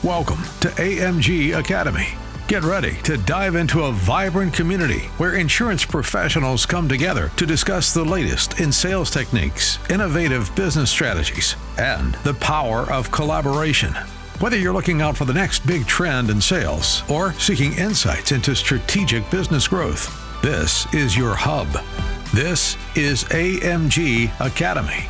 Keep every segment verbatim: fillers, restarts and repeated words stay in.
Welcome to A M G Academy. Get ready to dive into a vibrant community where insurance professionals come together to discuss the latest in sales techniques, innovative business strategies, and the power of collaboration. Whether you're looking out for the next big trend in sales or seeking insights into strategic business growth, this is your hub. This is A M G Academy.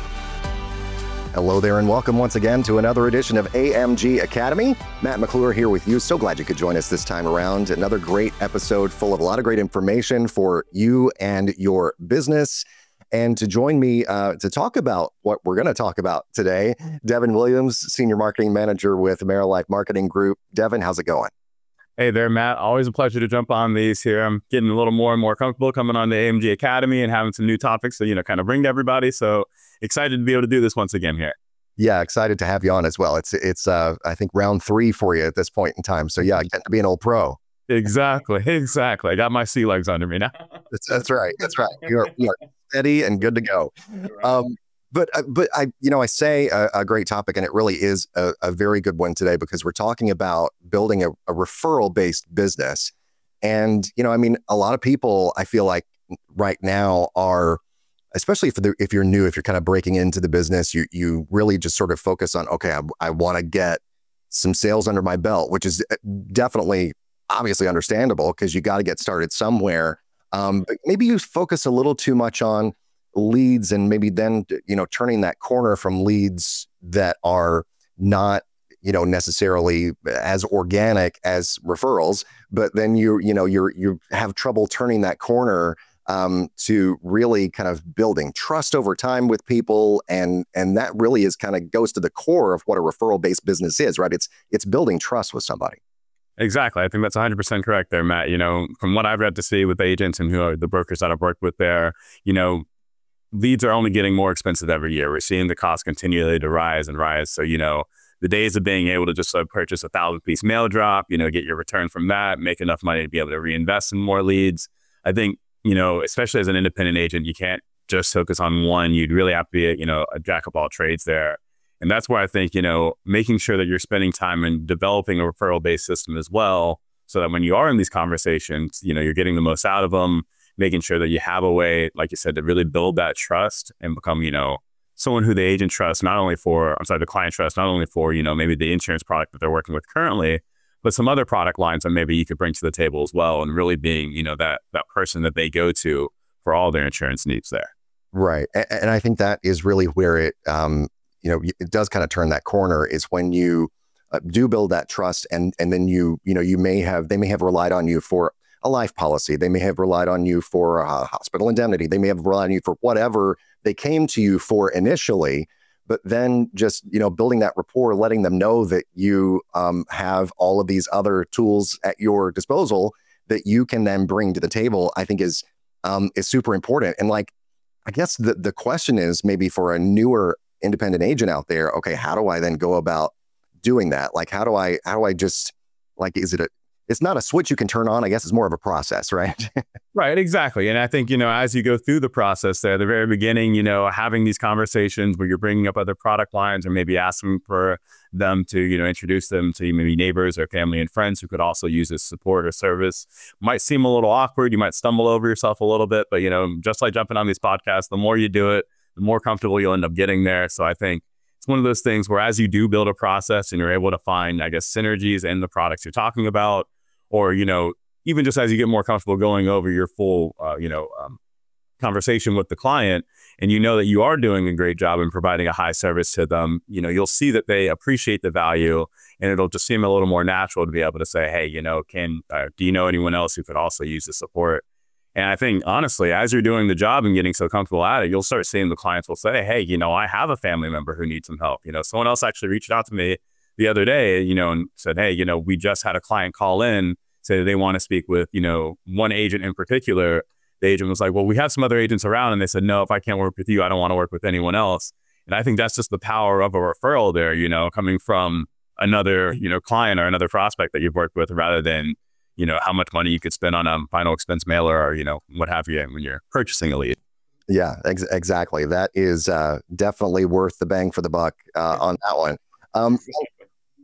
Hello there and welcome once again to another edition of A M G Academy. Matt McClure here with you. So glad you could join us this time around. Another great episode full of a lot of great information for you and your business. And to join me uh, to talk about what we're going to talk about today, Devin Williams, Senior Marketing Manager with AmeriLife Marketing Group. Devin, how's it going? Hey there, Matt. Always a pleasure to jump on these here. I'm getting a little more and more comfortable coming on the A M G Academy and having some new topics to, you know, kind of bring to everybody. So excited to be able to do this once again here. Yeah, excited to have you on as well. It's, it's uh, I think, round three for you at this point in time. So yeah, getting to be an old pro. Exactly, exactly. I got my sea legs under me now. that's, that's right. That's right. You're, you're steady and good to go. Um, but, uh, but I, you know, I say a, a great topic, and it really is a, a very good one today because we're talking about building a, a referral-based business. And, you know, I mean, a lot of people, I feel like right now are, especially if, the, if you're new, if you're kind of breaking into the business, you you really just sort of focus on, okay, I, I want to get some sales under my belt, which is definitely obviously understandable because you got to get started somewhere. Um, but maybe you focus a little too much on leads and maybe then, you know, turning that corner from leads that are not, you know, necessarily as organic as referrals, but then you, you know, you're, you have trouble turning that corner um, to really kind of building trust over time with people. And, and that really is kind of goes to the core of what a referral-based business is, right? It's, it's building trust with somebody. Exactly. I think that's one hundred percent correct there, Matt. You know, from what I've read to see with agents and who are the brokers that I've worked with there, you know, leads are only getting more expensive every year. We're seeing the cost continually to rise and rise. So, you know, the days of being able to just uh, purchase a thousand piece mail drop, you know, get your return from that, make enough money to be able to reinvest in more leads. I think, you know, especially as an independent agent, you can't just focus on one. You'd really have to be, a, you know, a jack of all trades there. And that's where I think, you know, making sure that you're spending time in developing a referral-based system as well, so that when you are in these conversations, you know, you're getting the most out of them, making sure that you have a way, like you said, to really build that trust and become, you know, someone who the agent trusts, not only for, I'm sorry, the client trusts, not only for, you know, maybe the insurance product that they're working with currently, but some other product lines that maybe you could bring to the table as well, and really being, you know, that that person that they go to for all their insurance needs there. Right. And, and I think that is really where it, um, you know, it does kind of turn that corner is when you uh, do build that trust, and and then you, you know, you may have, they may have relied on you for a life policy. They may have relied on you for a hospital indemnity. They may have relied on you for whatever they came to you for initially, but then just, you know, building that rapport, letting them know that you um, have all of these other tools at your disposal that you can then bring to the table, I think is um, is super important. And like, I guess the the question is maybe for a newer independent agent out there, okay, how do I then go about doing that? Like, how do I, how do I just, like, is it a, it's not a switch you can turn on, I guess it's more of a process, right? Right, exactly. And I think, you know, as you go through the process there, the very beginning, you know, having these conversations where you're bringing up other product lines or maybe asking for them to, you know, introduce them to maybe neighbors or family and friends who could also use this support or service might seem a little awkward. You might stumble over yourself a little bit, but, you know, just like jumping on these podcasts, the more you do it, the more comfortable you'll end up getting there. So I think it's one of those things where as you do build a process and you're able to find, I guess, synergies in the products you're talking about, or, you know, even just as you get more comfortable going over your full, uh, you know, um, conversation with the client, and you know that you are doing a great job in providing a high service to them, you know, you'll see that they appreciate the value, and it'll just seem a little more natural to be able to say, hey, you know, can, uh, do you know anyone else who could also use the support? And I think, honestly, as you're doing the job and getting so comfortable at it, you'll start seeing the clients will say, hey, you know, I have a family member who needs some help. You know, someone else actually reached out to me the other day, you know, and said, hey, you know, we just had a client call in, say they want to speak with, you know, one agent in particular. The agent was like, well, we have some other agents around. And they said, no, if I can't work with you, I don't want to work with anyone else. And I think that's just the power of a referral there, you know, coming from another, you know, client or another prospect that you've worked with, rather than, you know, how much money you could spend on a final expense mailer or, you know, what have you when you're purchasing a lead. Yeah, ex- exactly. That is uh, definitely worth the bang for the buck uh, on that one. Um,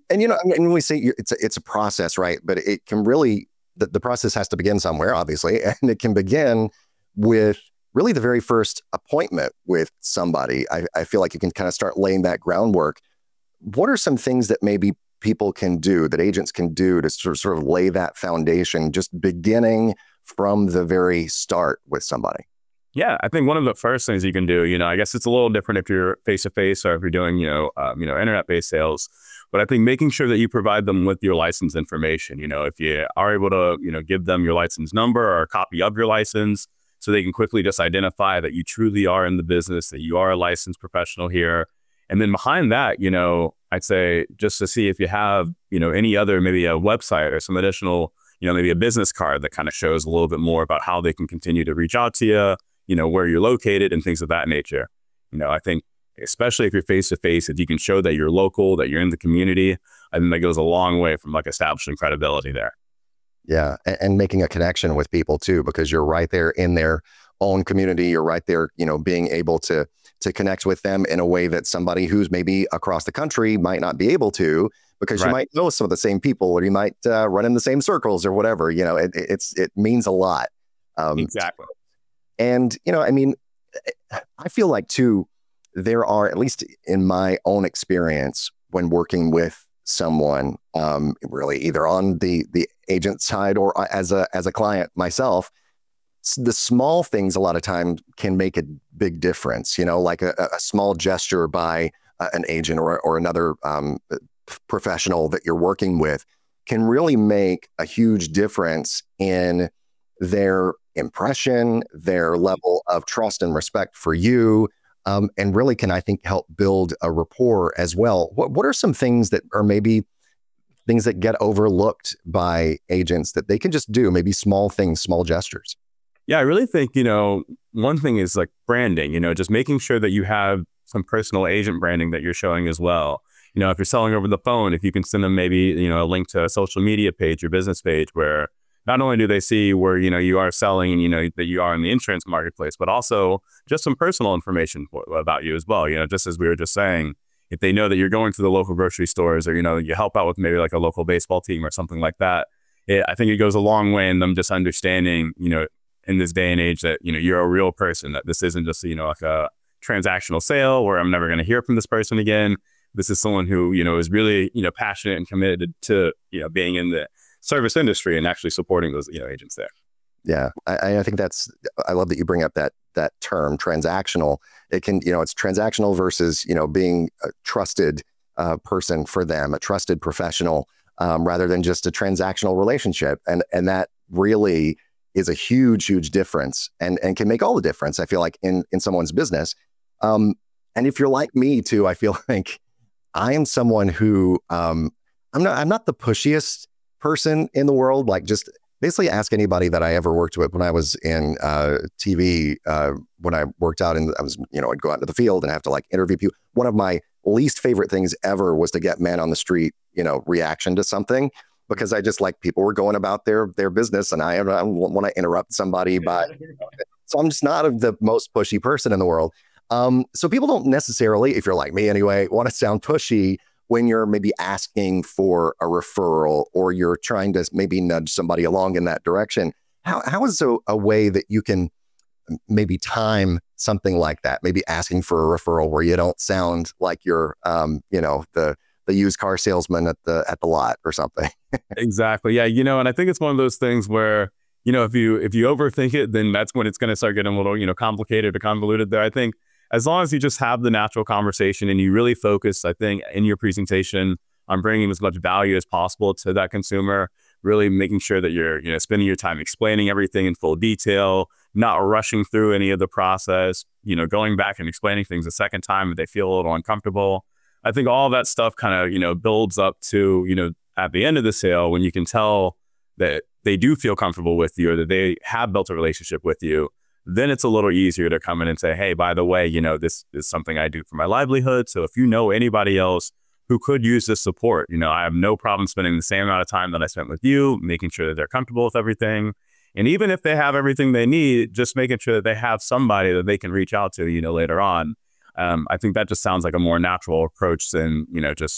And, you know, I mean, when we say you- it's a, it's a process, right? But it can really, the, the process has to begin somewhere, obviously. And it can begin with really the very first appointment with somebody. I, I feel like you can kind of start laying that groundwork. What are some things that maybe people can do, that agents can do to sort of, sort of lay that foundation, just beginning from the very start with somebody? Yeah, I think one of the first things you can do, you know, I guess it's a little different if you're face to face or if you're doing, you know, um, you know, internet based sales. But I think making sure that you provide them with your license information. You know, if you are able to, you know, give them your license number or a copy of your license, so they can quickly just identify that you truly are in the business, that you are a licensed professional here. And then behind that, you know, I'd say just to see if you have, you know, any other, maybe a website or some additional, you know, maybe a business card that kind of shows a little bit more about how they can continue to reach out to you, you know, where you're located and things of that nature. You know, I think especially if you're face to face, if you can show that you're local, that you're in the community, I think that goes a long way from like establishing credibility there. Yeah. And, and making a connection with people too, because you're right there in their own community. You're right there, you know, being able to, to connect with them in a way that somebody who's maybe across the country might not be able to, because right. you might know some of the same people, or you might uh, run in the same circles or whatever. You know, it, it's, it means a lot. Um, exactly. And, you know, I mean, I feel like too, there are, at least in my own experience when working with someone, um, really either on the the agent side or as a as a client myself, the small things a lot of times can make a big difference. You know, like a, a small gesture by uh, an agent or or another um, professional that you're working with can really make a huge difference in their impression, their level of trust and respect for you. Um, and really can, I think, help build a rapport as well. What what are some things that are maybe things that get overlooked by agents that they can just do, maybe small things, small gestures? Yeah, I really think, you know, one thing is like branding, you know, just making sure that you have some personal agent branding that you're showing as well. You know, if you're selling over the phone, if you can send them maybe, you know, a link to a social media page, your business page, where not only do they see where, you know, you are selling and, you know, that you are in the insurance marketplace, but also just some personal information for, about you as well. You know, just as we were just saying, if they know that you're going to the local grocery stores, or, you know, you help out with maybe like a local baseball team or something like that, it, I think it goes a long way in them just understanding, you know, in this day and age that, you know, you're a real person, that this isn't just, you know, like a transactional sale where I'm never going to hear from this person again. This is someone who, you know, is really, you know, passionate and committed to, you know, being in the service industry and actually supporting those, you know, agents there. Yeah, I, I think that's, I love that you bring up that that term, transactional. It can, you know, it's transactional versus, you know, being a trusted uh, person for them, a trusted professional, um, rather than just a transactional relationship. And and that really is a huge, huge difference, and and can make all the difference, I feel like, in in someone's business. Um, and if you're like me too, I feel like I am someone who um, I'm not I'm not the pushiest person in the world. Like, just basically ask anybody that I ever worked with when I was in uh, T V, uh, when I worked out and I was, you know, I'd go out into the field and have to like interview people. One of my least favorite things ever was to get man on the street, you know, reaction to something, because I just like people were going about their, their business, and I, I don't want to interrupt somebody by, so I'm just not the most pushy person in the world. Um, so people don't necessarily, if you're like me anyway, want to sound pushy when you're maybe asking for a referral or you're trying to maybe nudge somebody along in that direction. How how is a, a way that you can maybe time something like that? Maybe asking for a referral where you don't sound like you're, um, you know, the the used car salesman at the at the lot or something. Exactly. Yeah. You know, and I think it's one of those things where, you know, if you if you overthink it, then that's when it's going to start getting a little, you know, complicated or convoluted there. I think as long as you just have the natural conversation and you really focus, I think, in your presentation on bringing as much value as possible to that consumer, really making sure that you're, you know, spending your time explaining everything in full detail, not rushing through any of the process, you know, going back and explaining things a second time if they feel a little uncomfortable. I think all that stuff kind of, you know, builds up to, you know, at the end of the sale, when you can tell that they do feel comfortable with you or that they have built a relationship with you, then it's a little easier to come in and say, hey, by the way, you know, this is something I do for my livelihood. So if you know anybody else who could use this support, you know, I have no problem spending the same amount of time that I spent with you, making sure that they're comfortable with everything. And even if they have everything they need, just making sure that they have somebody that they can reach out to, you know, later on. Um, I think that just sounds like a more natural approach than, you know, just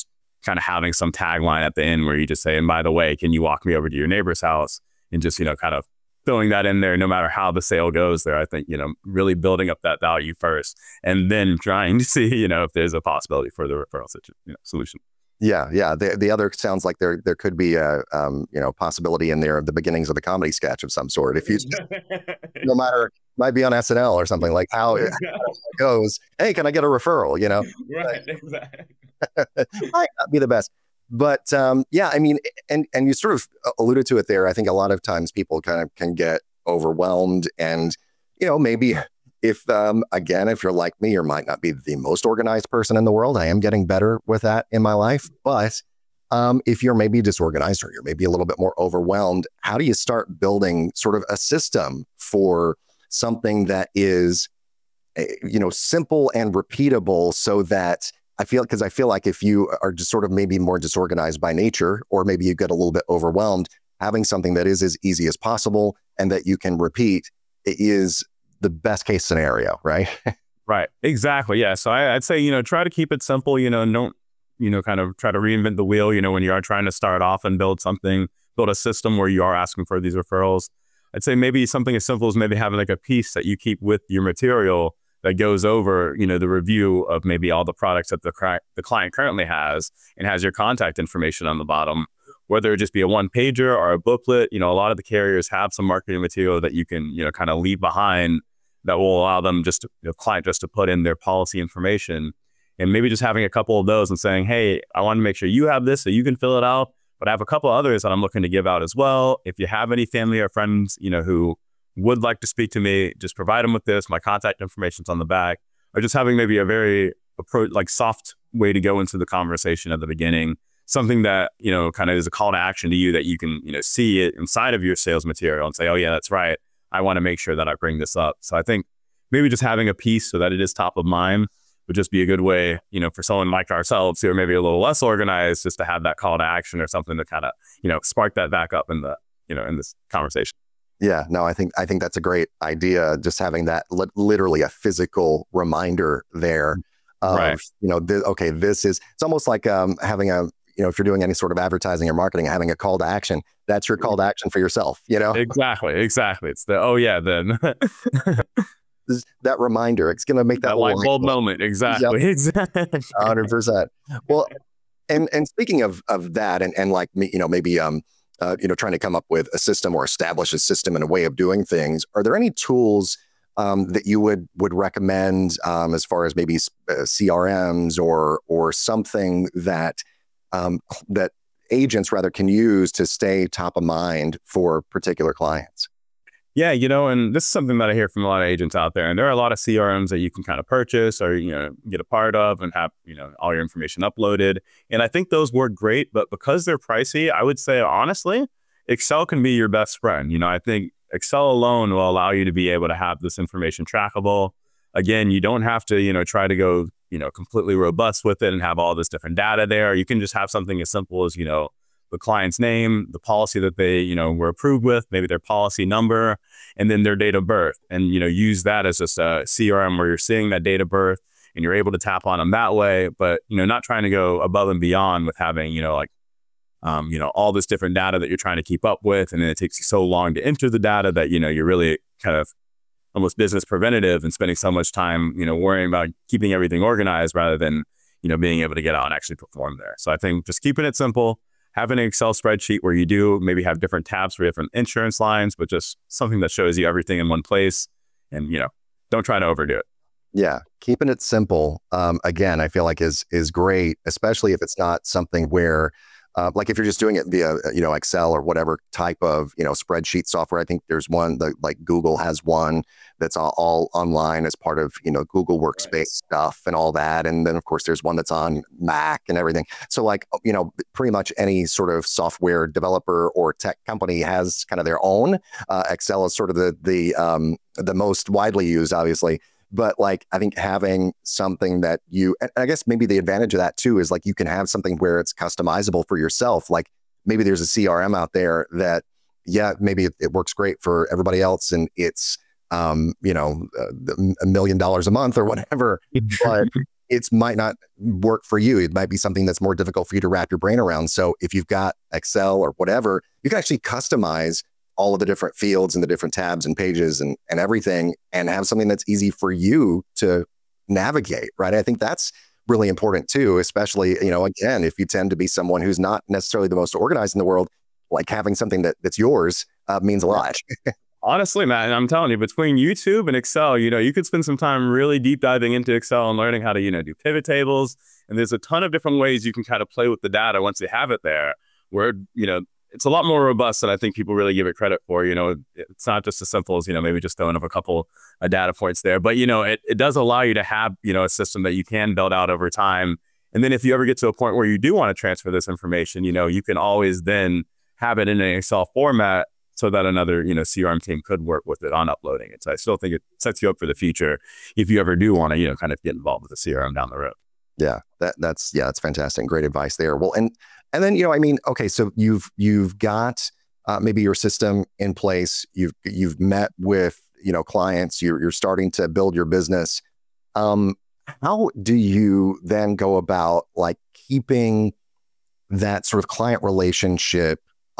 kind of having some tagline at the end where you just say, and by the way, can you walk me over to your neighbor's house? And just, you know, kind of throwing that in there, no matter how the sale goes there. I think, you know, really building up that value first and then trying to see, you know, if there's a possibility for the referral situ- you know, solution. Yeah, yeah. The the other sounds like there there could be a um, you know, possibility in there of the beginnings of a comedy sketch of some sort. If you just, no matter, might be on S N L or something, like how it, how it goes. Hey, can I get a referral? You know, right? Exactly. Might not be the best, but um, yeah. I mean, and and you sort of alluded to it there. I think a lot of times people kind of can get overwhelmed, and you know, maybe. If, um, again, if you're like me, you might not be the most organized person in the world. I am getting better with that in my life. But um, if you're maybe disorganized or you're maybe a little bit more overwhelmed, how do you start building sort of a system for something that is, you know, simple and repeatable so that I feel, because I feel like if you are just sort of maybe more disorganized by nature, or maybe you get a little bit overwhelmed, having something that is as easy as possible and that you can repeat is the best case scenario, right? Right. Exactly. Yeah. So I, I'd say, you know, try to keep it simple, you know, don't, you know, kind of try to reinvent the wheel, you know, when you are trying to start off and build something, build a system where you are asking for these referrals. I'd say maybe something as simple as maybe having like a piece that you keep with your material that goes over, you know, the review of maybe all the products that the, cri- the client currently has and has your contact information on the bottom, whether it just be a one pager or a booklet. You know, a lot of the carriers have some marketing material that you can, you know, kind of leave behind that will allow them just to, the client just to put in their policy information, and maybe just having a couple of those and saying, hey, I want to make sure you have this so you can fill it out, but I have a couple of others that I'm looking to give out as well. If you have any family or friends, you know, who would like to speak to me, just provide them with this. My contact information's on the back, or just having maybe a very approach, like soft way to go into the conversation at the beginning. Something that, you know, kind of is a call to action to you that you can, you know, see it inside of your sales material and say, oh yeah, that's right. I want to make sure that I bring this up. So I think maybe just having a piece so that it is top of mind would just be a good way, you know, for someone like ourselves who are maybe a little less organized, just to have that call to action or something to kind of, you know, spark that back up in the, you know, in this conversation. Yeah, no, I think I think that's a great idea. Just having that li- literally a physical reminder there of, right. you know, th- okay, this is, it's almost like um, having a, you know, if you're doing any sort of advertising or marketing, having a call to action, that's your call to action for yourself, you know? Exactly. Exactly. It's the, oh yeah, then that reminder, it's going to make that, that light bulb moment. Exactly. Yep. Exactly. one hundred percent. Well, and, and speaking of, of that and, and like me, you know, maybe, um, uh, you know, trying to come up with a system or establish a system and a way of doing things, are there any tools um, that you would, would recommend um, as far as maybe uh, C R Ms or, or something that, Um, that agents rather can use to stay top of mind for particular clients? Yeah, you know, and this is something that I hear from a lot of agents out there. And there are a lot of C R Ms that you can kind of purchase or, you know, get a part of and have, you know, all your information uploaded. And I think those work great, but because they're pricey, I would say, honestly, Excel can be your best friend. You know, I think Excel alone will allow you to be able to have this information trackable. Again, you don't have to, you know, try to go, you know, completely robust with it and have all this different data there. You can just have something as simple as, you know, the client's name, the policy that they, you know, were approved with, maybe their policy number, and then their date of birth. And, you know, use that as just a C R M where you're seeing that date of birth and you're able to tap on them that way. But, you know, not trying to go above and beyond with having, you know, like, um, you know, all this different data that you're trying to keep up with. And then it takes you so long to enter the data that, you know, you're really kind of almost business preventative and spending so much time, you know, worrying about keeping everything organized rather than, you know, being able to get out and actually perform there. So I think just keeping it simple, having an Excel spreadsheet where you do maybe have different tabs for different insurance lines, but just something that shows you everything in one place and, you know, don't try to overdo it. Yeah. Keeping it simple, um, again, I feel like is, is great, especially if it's not something where, Uh, like if you're just doing it via, you know, Excel or whatever type of, you know, spreadsheet software. I think there's one that like Google has one that's all, all online as part of, you know, Google Workspace right. stuff and all that. And then of course there's one that's on Mac and everything. So like, you know, pretty much any sort of software developer or tech company has kind of their own. Uh, Excel is sort of the, the, um, the most widely used, obviously. But like, I think having something that you, and I guess maybe the advantage of that too, is like you can have something where it's customizable for yourself. Like maybe there's a C R M out there that, yeah, maybe it, it works great for everybody else. And it's, um, you know, uh, a million dollars a month or whatever. But it might not work for you. It might be something that's more difficult for you to wrap your brain around. So if you've got Excel or whatever, you can actually customize all of the different fields and the different tabs and pages and, and everything, and have something that's easy for you to navigate, right? I think that's really important too, especially, you know, again, if you tend to be someone who's not necessarily the most organized in the world, like having something that, that's yours uh, means a lot. Honestly, Matt, and I'm telling you, between YouTube and Excel, you know, you could spend some time really deep diving into Excel and learning how to, you know, do pivot tables. And there's a ton of different ways you can kind of play with the data once you have it there, where, you know, it's a lot more robust than I think people really give it credit for. You know, it's not just as simple as, you know, maybe just throwing up a couple of data points there. But, you know, it, it does allow you to have, you know, a system that you can build out over time. And then if you ever get to a point where you do want to transfer this information, you know, you can always then have it in an Excel format so that another, you know, C R M team could work with it on uploading it. So I still think it sets you up for the future if you ever do want to, you know, kind of get involved with the C R M down the road. Yeah, that that's yeah, that's fantastic. Great advice there. Well, and and then, you know, I mean, okay, so you've you've got uh, maybe your system in place. You've you've met with, you know, clients. You're you're starting to build your business. Um, how do you then go about like keeping that sort of client relationship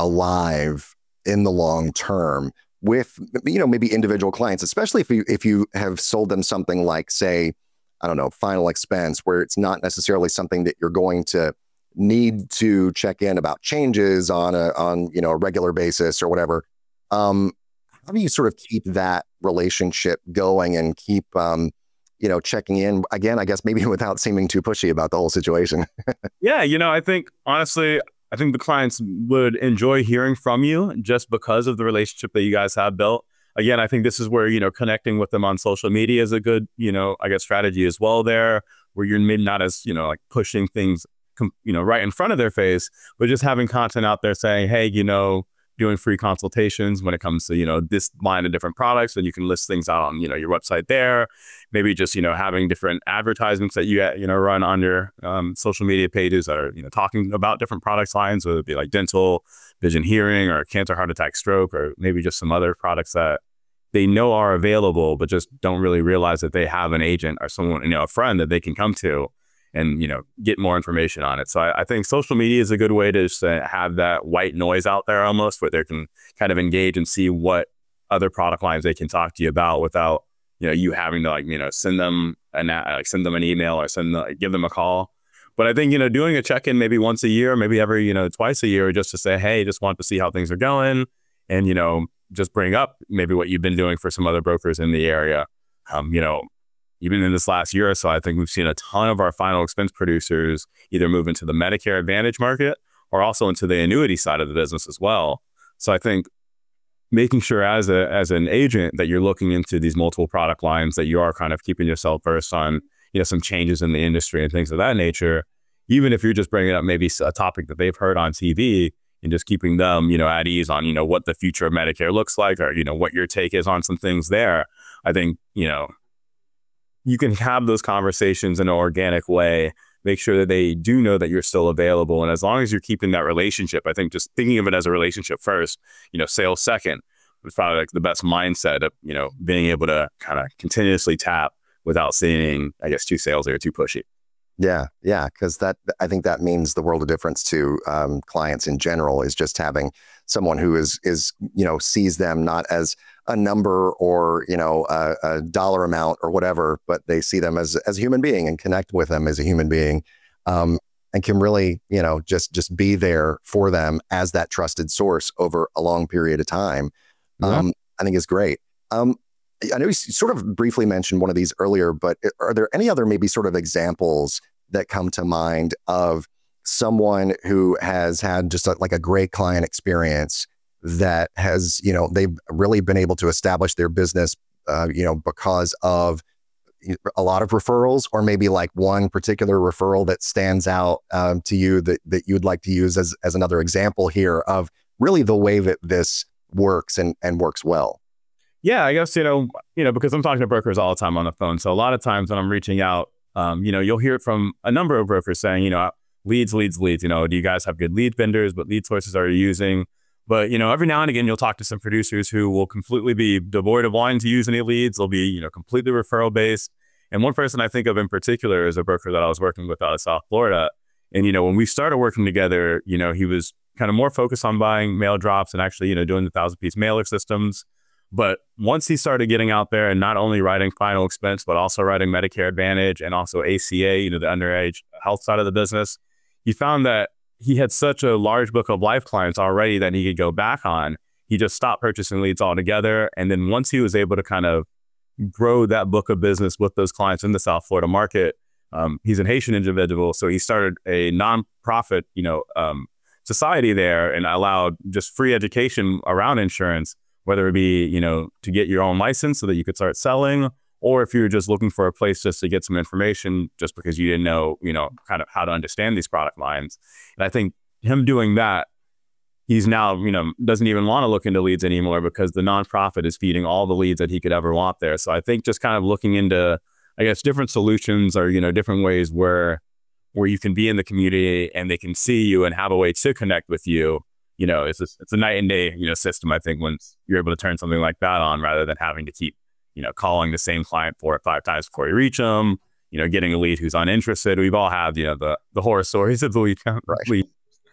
alive in the long term with, you know, maybe individual clients, especially if you if you have sold them something like, say, I don't know, final expense, where it's not necessarily something that you're going to need to check in about changes on a on you know a regular basis or whatever. Um, how do you sort of keep that relationship going and keep um, you know checking in again? I guess maybe without seeming too pushy about the whole situation. Yeah, you know, I think honestly, I think the clients would enjoy hearing from you just because of the relationship that you guys have built. Again, I think this is where, you know, connecting with them on social media is a good, you know, I guess strategy as well there, where you're maybe not as, you know, like pushing things, you know, right in front of their face, but just having content out there saying, hey, you know, doing free consultations when it comes to, you know, this line of different products, and you can list things out on, you know, your website there. Maybe just, you know, having different advertisements that you, you know, run on your um, social media pages that are, you know, talking about different product lines, whether it be like dental, vision, hearing, or cancer, heart attack, stroke, or maybe just some other products that they know are available, but just don't really realize that they have an agent or someone, you know, a friend that they can come to and, you know, get more information on it. So I, I think social media is a good way to just uh, have that white noise out there almost, where they can kind of engage and see what other product lines they can talk to you about without, you know, you having to like, you know, send them an, like send them an email or send them, give them a call. But I think, you know, doing a check-in maybe once a year, maybe every, you know, twice a year, just to say, hey, just want to see how things are going. And, you know, just bring up maybe what you've been doing for some other brokers in the area. Um, you know, even in this last year or so, I think we've seen a ton of our final expense producers either move into the Medicare Advantage market or also into the annuity side of the business as well. So I think making sure as a as an agent that you're looking into these multiple product lines, that you are kind of keeping yourself versed on, you know, some changes in the industry and things of that nature, even if you're just bringing up maybe a topic that they've heard on T V, and just keeping them, you know, at ease on, you know, what the future of Medicare looks like, or, you know, what your take is on some things there. I think, you know, you can have those conversations in an organic way, make sure that they do know that you're still available. And as long as you're keeping that relationship, I think just thinking of it as a relationship first, you know, sales second, was probably like the best mindset of, you know, being able to kind of continuously tap without seeming, I guess, too salesy or too pushy. Yeah, yeah, because that I think that means the world of difference to um, clients in general, is just having someone who is is you know sees them not as a number or you know a, a dollar amount or whatever, but they see them as as a human being and connect with them as a human being, um, and can really you know just just be there for them as that trusted source over a long period of time. Yeah. Um, I think is great. Um, I know you sort of briefly mentioned one of these earlier, but are there any other maybe sort of examples that come to mind of someone who has had just a, like a great client experience that has, you know, they've really been able to establish their business, uh, you know, because of a lot of referrals, or maybe like one particular referral that stands out um, to you that that you would like to use as as another example here of really the way that this works and and works well? Yeah, I guess, you know, you know, because I'm talking to brokers all the time on the phone. So a lot of times when I'm reaching out, um, you know, you'll hear it from a number of brokers saying, you know, leads, leads, leads, you know, do you guys have good lead vendors? What lead sources are you using? But, you know, every now and again, you'll talk to some producers who will completely be devoid of wanting to use any leads. They'll be, you know, completely referral based. And one person I think of in particular is a broker that I was working with out of South Florida. And, you know, when we started working together, you know, he was kind of more focused on buying mail drops and actually, you know, doing the thousand piece mailer systems. But once he started getting out there and not only writing final expense, but also writing Medicare Advantage and also A C A, you know, the underage health side of the business, he found that he had such a large book of life clients already that he could go back on. He just stopped purchasing leads altogether. And then once he was able to kind of grow that book of business with those clients in the South Florida market, um, he's an Haitian individual. So he started a nonprofit, you know, um, society there and allowed just free education around insurance, whether it be, you know, to get your own license so that you could start selling, or if you're just looking for a place just to get some information just because you didn't know, you know, kind of how to understand these product lines. And I think him doing that, he's now, you know, doesn't even want to look into leads anymore because the nonprofit is feeding all the leads that he could ever want there. So I think just kind of looking into, I guess, different solutions or, you know, different ways where where you can be in the community and they can see you and have a way to connect with you. You know, it's a, it's a night and day, you know, system, I think, once you're able to turn something like that on rather than having to keep, you know, calling the same client four or five times before you reach them, you know, getting a lead who's uninterested. We've all had, you know, the, the horror stories of the lead. Right. lead.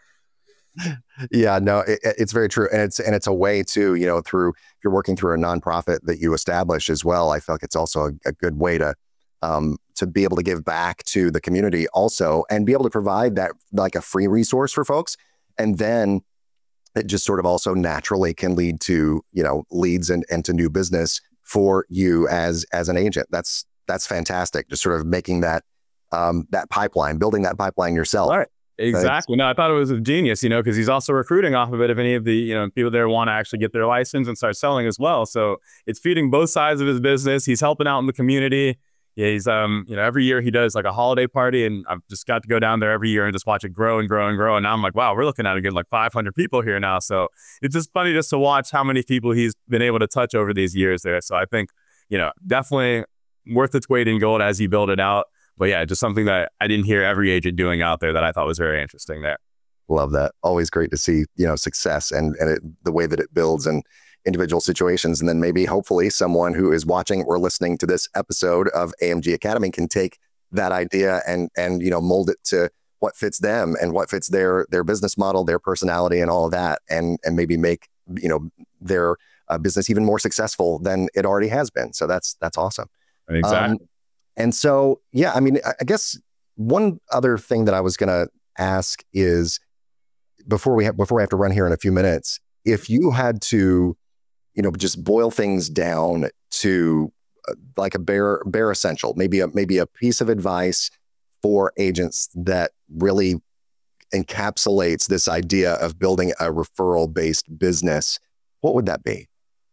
Yeah, no, it, it's very true. And it's, and it's a way to, you know, through, if you're working through a nonprofit that you establish as well, I feel like it's also a, a good way to, um, to be able to give back to the community also, and be able to provide that like a free resource for folks. And then it just sort of also naturally can lead to, you know, leads and, and to new business for you as, as an agent. That's, that's fantastic. Just sort of making that, um, that pipeline, building that pipeline yourself. All right. Exactly. No, I thought it was a genius, you know, because he's also recruiting off of it if any of the, you know, people there want to actually get their license and start selling as well. So it's feeding both sides of his business. He's helping out in the community. Yeah, he's, um, you know, every year he does like a holiday party, and I've just got to go down there every year and just watch it grow and grow and grow. And now I'm like, wow, we're looking at a good like five hundred people here now. So it's just funny just to watch how many people he's been able to touch over these years there. So I think, you know, definitely worth its weight in gold as you build it out. But yeah, just something that I didn't hear every agent doing out there that I thought was very interesting there. Love that. Always great to see, you know, success and, and it, the way that it builds and individual situations. And then maybe hopefully someone who is watching or listening to this episode of A M G Academy can take that idea and, and, you know, mold it to what fits them and what fits their, their business model, their personality and all of that. And, and maybe make, you know, their uh, business even more successful than it already has been. So that's, that's awesome. Exactly. Um, and so, yeah, I mean, I, I guess one other thing that I was going to ask is before we have, before we have to run here in a few minutes, if you had to, you know, just boil things down to uh, like a bare, bare essential, maybe a, maybe a piece of advice for agents that really encapsulates this idea of building a referral based business, what would that be?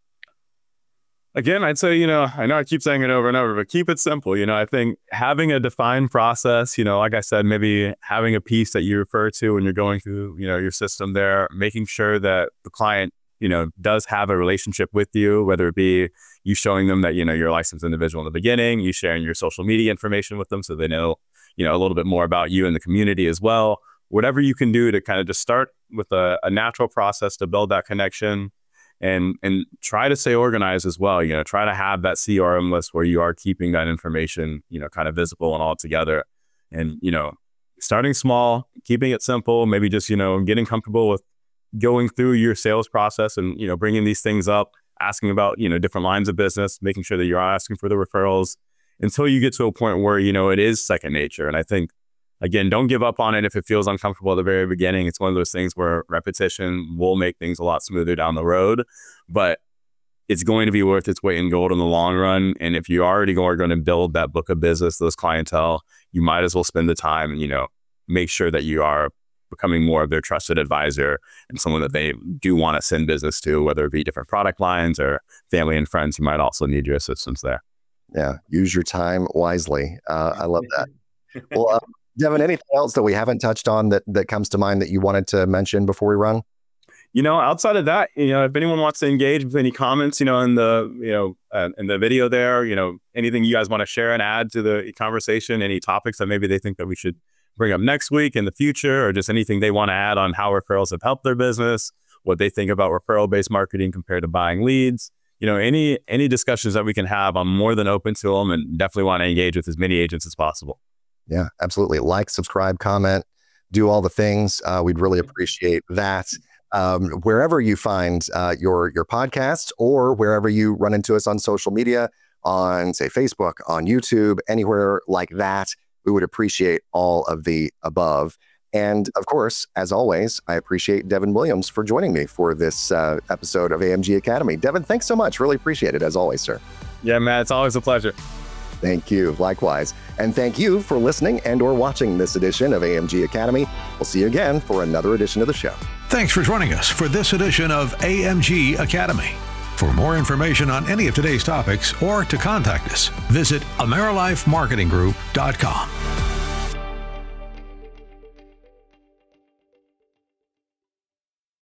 Again, I'd say, you know, I know I keep saying it over and over, but keep it simple. You know, I think having a defined process, you know, like I said, maybe having a piece that you refer to when you're going through, you know, your system there, making sure that the client, you know, does have a relationship with you, whether it be you showing them that, you know, you're a licensed individual in the beginning, you sharing your social media information with them so they know, you know, a little bit more about you and the community as well. Whatever you can do to kind of just start with a, a natural process to build that connection. And and try to stay organized as well. You know, try to have that C R M list where you are keeping that information, you know, kind of visible and all together. And, you know, starting small, keeping it simple, maybe just, you know, getting comfortable with going through your sales process and, you know, bringing these things up, asking about, you know, different lines of business, making sure that you're asking for the referrals until you get to a point where, you know, it is second nature. And I think, again, don't give up on it if it feels uncomfortable at the very beginning. It's one of those things where repetition will make things a lot smoother down the road, but it's going to be worth its weight in gold in the long run. And if you already are going to build that book of business, those clientele, you might as well spend the time and, you know, make sure that you are becoming more of their trusted advisor and someone that they do want to send business to, whether it be different product lines or family and friends who might also need your assistance there. Yeah. Use your time wisely. Uh, I love that. Well, uh, Devin, anything else that we haven't touched on that, that comes to mind that you wanted to mention before we run? You know, outside of that, you know, if anyone wants to engage with any comments, you know, in the, you know, uh, in the video there, you know, anything you guys want to share and add to the conversation, any topics that maybe they think that we should bring up next week in the future, or just anything they want to add on how referrals have helped their business, what they think about referral-based marketing compared to buying leads, you know, any any discussions that we can have, I'm more than open to them, and definitely want to engage with as many agents as possible. Yeah, absolutely. Like, subscribe, comment, do all the things. Uh, we'd really appreciate that. Um, wherever you find uh, your your podcast, or wherever you run into us on social media, on say Facebook, on YouTube, anywhere like that, we would appreciate all of the above. And of course, as always, I appreciate Devin Williams for joining me for this uh, episode of A M G Academy. Devin, thanks so much. Really appreciate it, as always, sir. Yeah, Matt, it's always a pleasure. Thank you. Likewise. And thank you for listening and or watching this edition of A M G Academy. We'll see you again for another edition of the show. Thanks for joining us for this edition of A M G Academy. For more information on any of today's topics or to contact us, visit Amerilife Marketing Group dot com.